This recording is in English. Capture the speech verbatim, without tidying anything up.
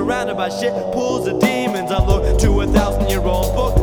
surrounded by shit pools of demons. I'm loyal to a thousand year old book